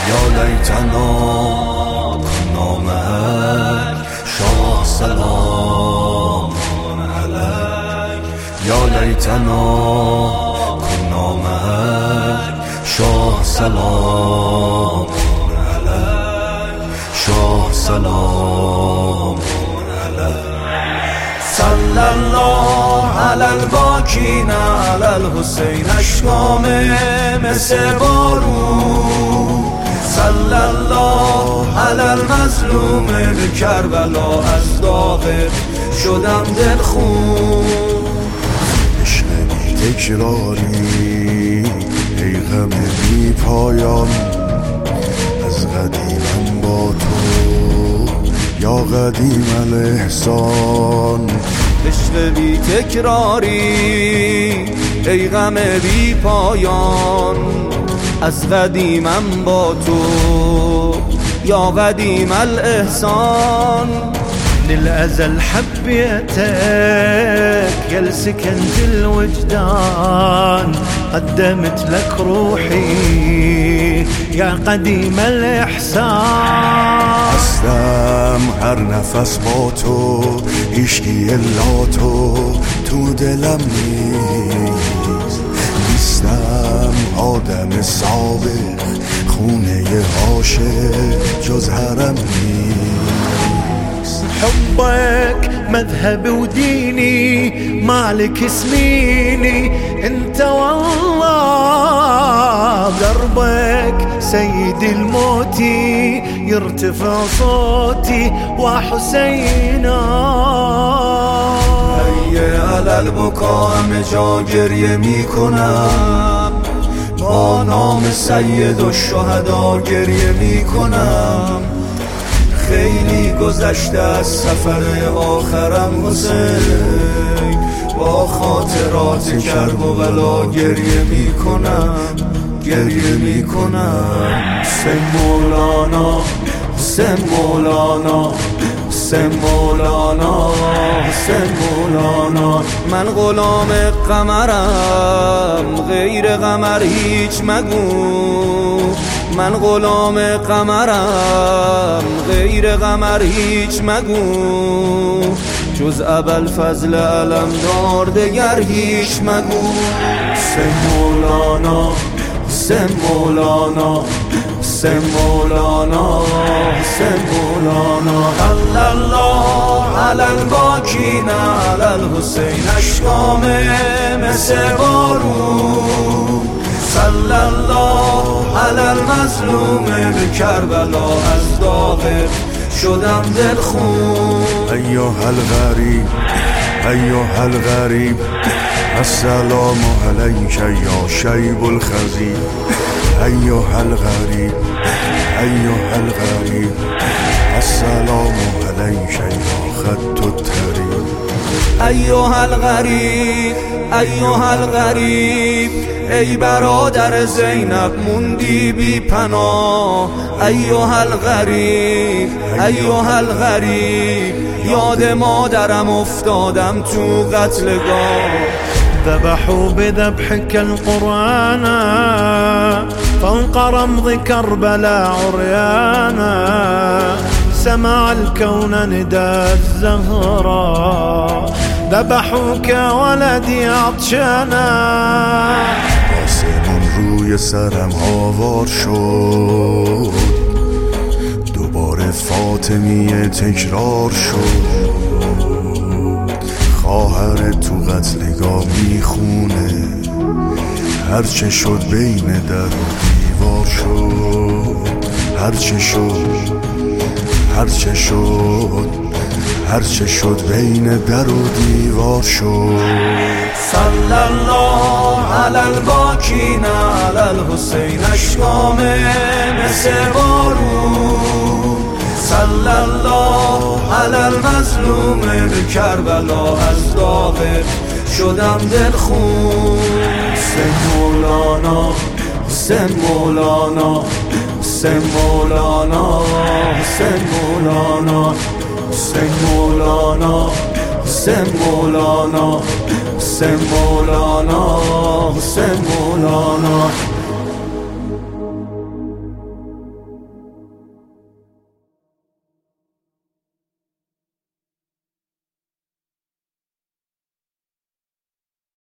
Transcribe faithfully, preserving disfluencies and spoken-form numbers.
یا لیتنا کنا معک شاه سلام علیک یا لیتنا کنا معک شاه سلام علیک شاه سلام علیک صلی الله علی الباکین علی الحسین اشکام مثل بارون صلی الله علی المظلوم کربلا از داغ شدم دلخون عشق بی تکراری ای غم بی پایان از قدیمم با تو یا قدیم الاحسان عشق بی تکراری ای غم بی پایان از قدیمم با تو یا قدیم الاحسان للأزل حبيتك يا لسكنت الوجدان قدمت لك روحي يا قديم الإحسان هستم هر نفس با تو عشقی الا تو تو دلم نیست نیستم آدم سابق خونه عاشق جز حرم نیست حبك مذهب وديني مالك سنيني انت والله دربك سيد الموت يرتفع صوتي وحسينا هیه علل بکا همه جا گریه می کنم با نام سید و شهدا گریه می کنم خیلی گذشته از سفر آخرم حسین با خاطرات کرب و بلا گریه می کنم گریه می کنم حسین مولانا حسین مولانا حسین مولانا حسین مولانا من غلام قمرم غیر قمر هیچ مگو من غلام قمرم غیر قمر هیچ مگو جز ابوالفضل علمدار دگر هیچ مگو حسین مولانا حسین مولانا حسین مولانا حسین مولانا صلی الله علی الباکین علی الحسین اشکام مثل بارون صلی الله علی المظلوم کربلا از داغ شدم دلخون ایها الغریب ایها الغریب السلام علیک یا شیب الخزیب ایها الغریب ایها الغریب السلام علیک یا خط الطریب ایها الغریب ایها الغریب ای برادر زینب موندی بی پناه ایها الغریب ایها الغریب یاد مادرم افتادم تو قتلگاه ذبحوا بذبحك القرآن فوق رمض كربلاء عريانا سمع الكون نداء الزهراء ذبحوك ولدي عطشانا آسمان روی سرم آوار شد دوباره فاطمیه تکرار شد خواهر تو قتلگاه میخونه هرچه شد بین در و دیوار شد هرچه شد هرچه شد هرچه شد بین در و دیوار شد صلی الله علی الباکین علی الحسین اشکام مثل بارون صلی الله علی المظلوم کربلا از داغ شدم دلخون حسین مولانا حسین مولانا حسین مولانا حسین مولانا حسین مولانا حسین مولانا حسین مولانا حسین مولانا